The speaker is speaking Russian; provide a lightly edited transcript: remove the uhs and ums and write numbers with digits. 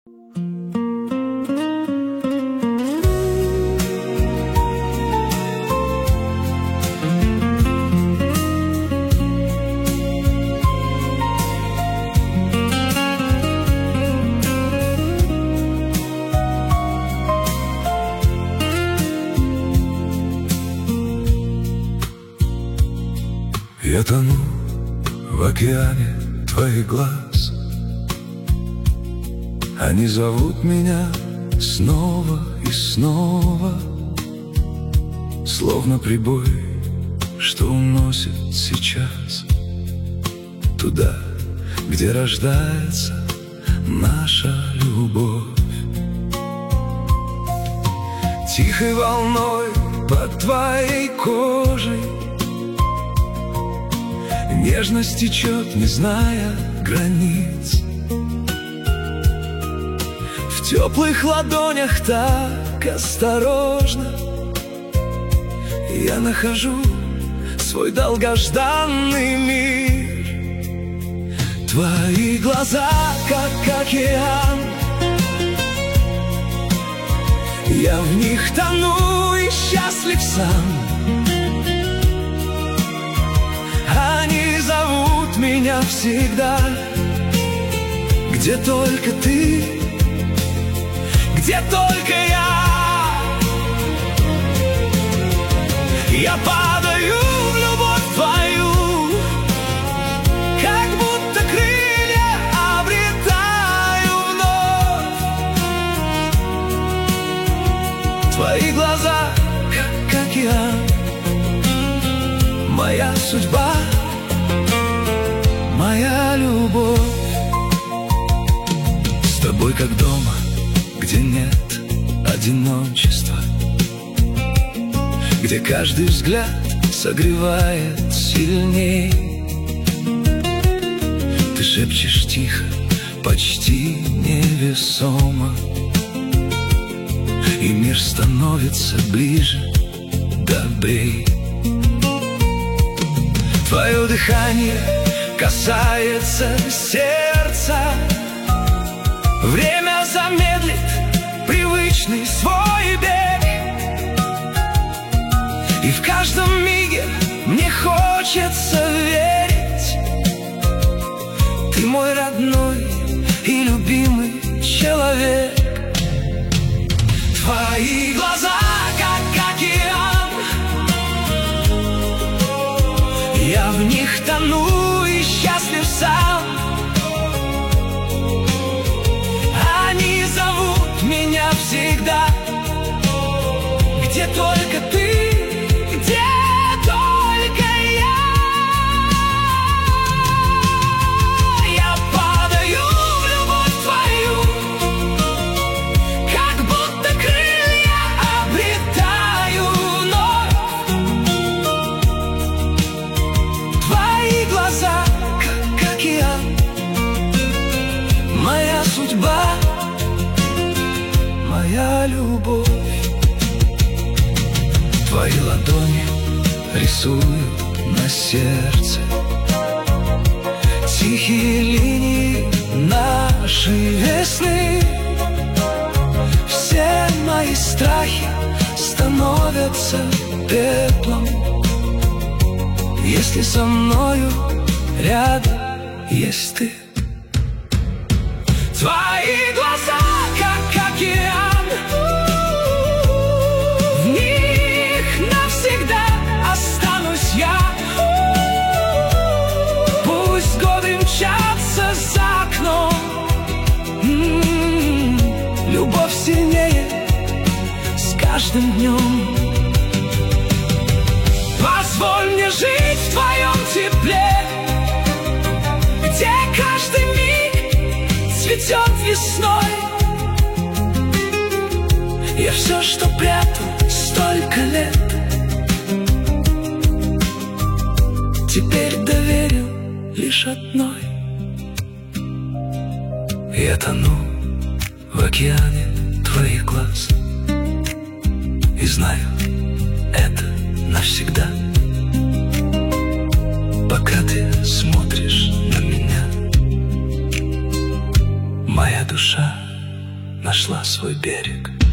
Я тону в океане твоих глаз. Они зовут меня снова и снова, словно прибой, что уносит сейчас туда, где рождается наша любовь. Тихой волной под твоей кожей нежность течет, не зная границ. В теплых ладонях так осторожно я нахожу свой долгожданный мир. Твои глаза, как океан, я в них тону и счастлив сам. Они зовут меня всегда, где только ты, где только я. Я падаю в любовь твою, как будто крылья обретаю вновь. Твои глаза, как океан, моя судьба, моя любовь. С тобой как дома, где нет одиночества, где каждый взгляд согревает сильней. Ты шепчешь тихо, почти невесомо, и мир становится ближе, добрей. Твое дыхание касается сердца, время замедлит привычный свой бег, и в каждом миге мне хочется верить. Ты мой родной и любимый человек. Твои глаза, как океан, я в них тону и счастлив сам. Они зовут меня всегда, где только ты, где только я. Я падаю в любовь твою, как будто крылья обретаю вновь. Твои глаза, как океан, моя судьба, моя любовь. Твои ладони рисуют на сердце тихие линии нашей весны. Все мои страхи становятся пеплом, если со мною рядом есть ты. Твои глаза, как океан, в них навсегда останусь я. Пусть годы мчатся за окном, любовь сильнее с каждым днем. Позволь мне жить в твоем тепле, где каждый миг цветет весной. Я все, что прятал столько лет, теперь доверил лишь одной. Я тону в океане твоих глаз и знаю, это навсегда. Пока ты смотришь на меня, моя душа нашла свой берег.